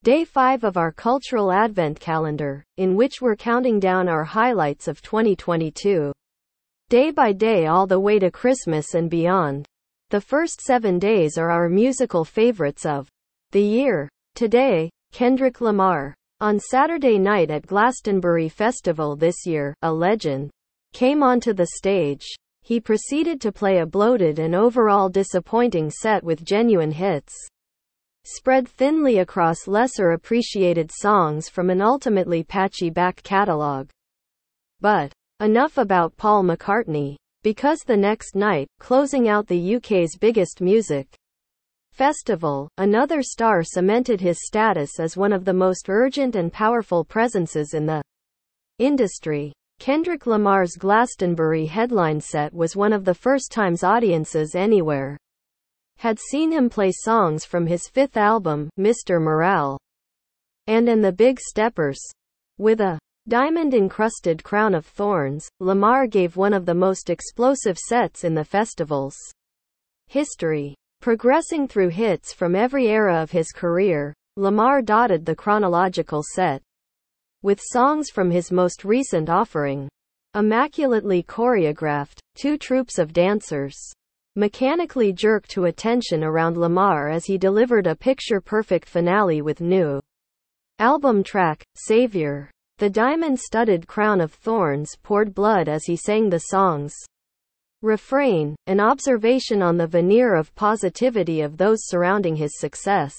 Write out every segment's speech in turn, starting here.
Day 5 of our cultural advent calendar, in which we're counting down our highlights of 2022. Day by day all the way to Christmas and beyond. The first 7 days are our musical favorites of the year. Today, Kendrick Lamar. On Saturday night at Glastonbury Festival this year, a legend came onto the stage. He proceeded to play a bloated and overall disappointing set with genuine hits, spread thinly across lesser appreciated songs from an ultimately patchy back catalog. But enough about Paul McCartney, because the next night, closing out the UK's biggest music festival, another star cemented his status as one of the most urgent and powerful presences in the industry. Kendrick Lamar's Glastonbury headline set was one of the first times audiences anywhere had seen him play songs from his fifth album, Mr. Morale, and the Big Steppers. With a diamond-encrusted crown of thorns, Lamar gave one of the most explosive sets in the festival's history. Progressing through hits from every era of his career, Lamar dotted the chronological set with songs from his most recent offering. Immaculately choreographed, two troops of dancers mechanically jerked to attention around Lamar as he delivered a picture-perfect finale with new album track, Savior. The diamond-studded crown of thorns poured blood as he sang the song's refrain, an observation on the veneer of positivity of those surrounding his success.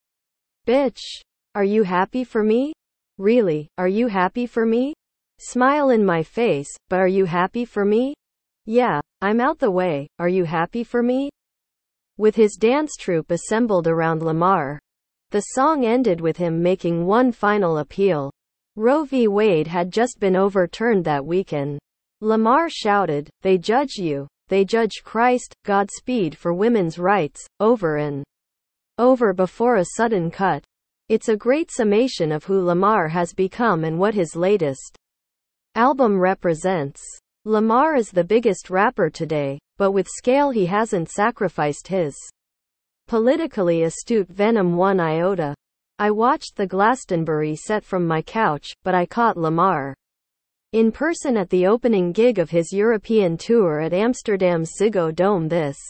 Bitch. Are you happy for me? Really, are you happy for me? Smile in my face, but are you happy for me? Yeah, I'm out the way, are you happy for me? With his dance troupe assembled around Lamar, the song ended with him making one final appeal. Roe v. Wade had just been overturned that weekend. Lamar shouted, "They judge you. They judge Christ, Godspeed for women's rights," over and over before a sudden cut. It's a great summation of who Lamar has become and what his latest album represents. Lamar is the biggest rapper today, but with scale he hasn't sacrificed his politically astute venom one iota. I watched the Glastonbury set from my couch, but I caught Lamar in person at the opening gig of his European tour at Amsterdam's Ziggo Dome this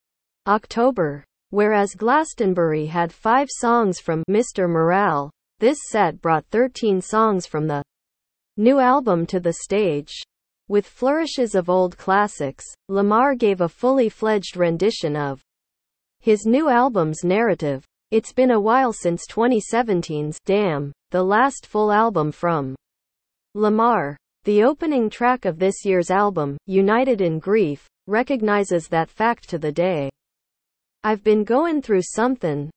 October. Whereas Glastonbury had 5 songs from Mr. Morale, this set brought 13 songs from the new album to the stage. With flourishes of old classics, Lamar gave a fully fledged rendition of his new album's narrative. It's been a while since 2017's Damn, the last full album from Lamar. The opening track of this year's album, United in Grief, recognizes that fact to the day. I've been going through something,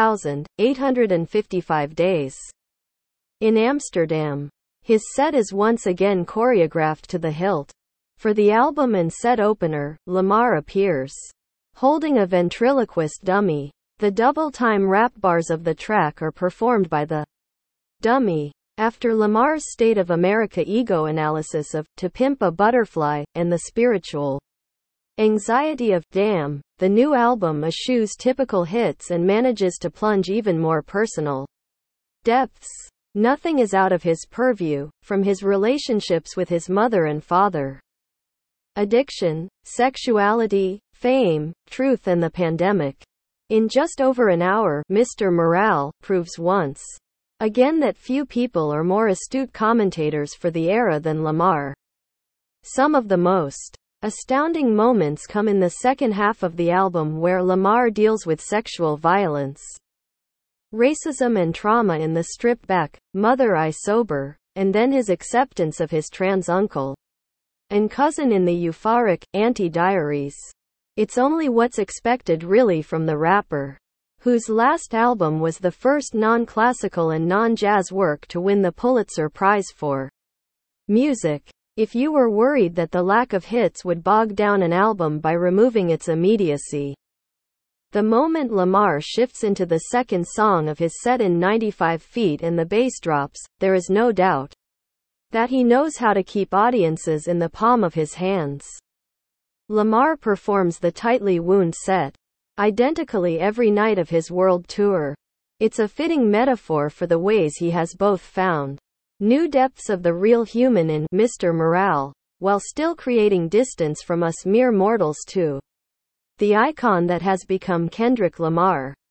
1,855 days. In Amsterdam. His set is once again choreographed to the hilt. For the album and set opener, Lamar appears holding a ventriloquist dummy. The double-time rap bars of the track are performed by the dummy. After Lamar's State of America ego analysis of To Pimp a Butterfly and the spiritual anxiety of Damn, the new album eschews typical hits and manages to plunge even more personal depths. Nothing is out of his purview, from his relationships with his mother and father, addiction, sexuality, fame, truth and the pandemic. In just over an hour, Mr. Morale proves once again that few people are more astute commentators for the era than Lamar. Some of the most astounding moments come in the second half of the album where Lamar deals with sexual violence, racism and trauma in the stripped back, Mother I Sober, and then his acceptance of his trans uncle and cousin in the euphoric Anti-Diaries. It's only what's expected really from the rapper, whose last album was the first non-classical and non-jazz work to win the Pulitzer Prize for music. If you were worried that the lack of hits would bog down an album by removing its immediacy, the moment Lamar shifts into the second song of his set in 95 Feet and the bass drops, there is no doubt that he knows how to keep audiences in the palm of his hands. Lamar performs the tightly wound set identically every night of his world tour. It's a fitting metaphor for the ways he has both found new depths of the real human in Mr. Morale, while still creating distance from us mere mortals too. The icon that has become Kendrick Lamar.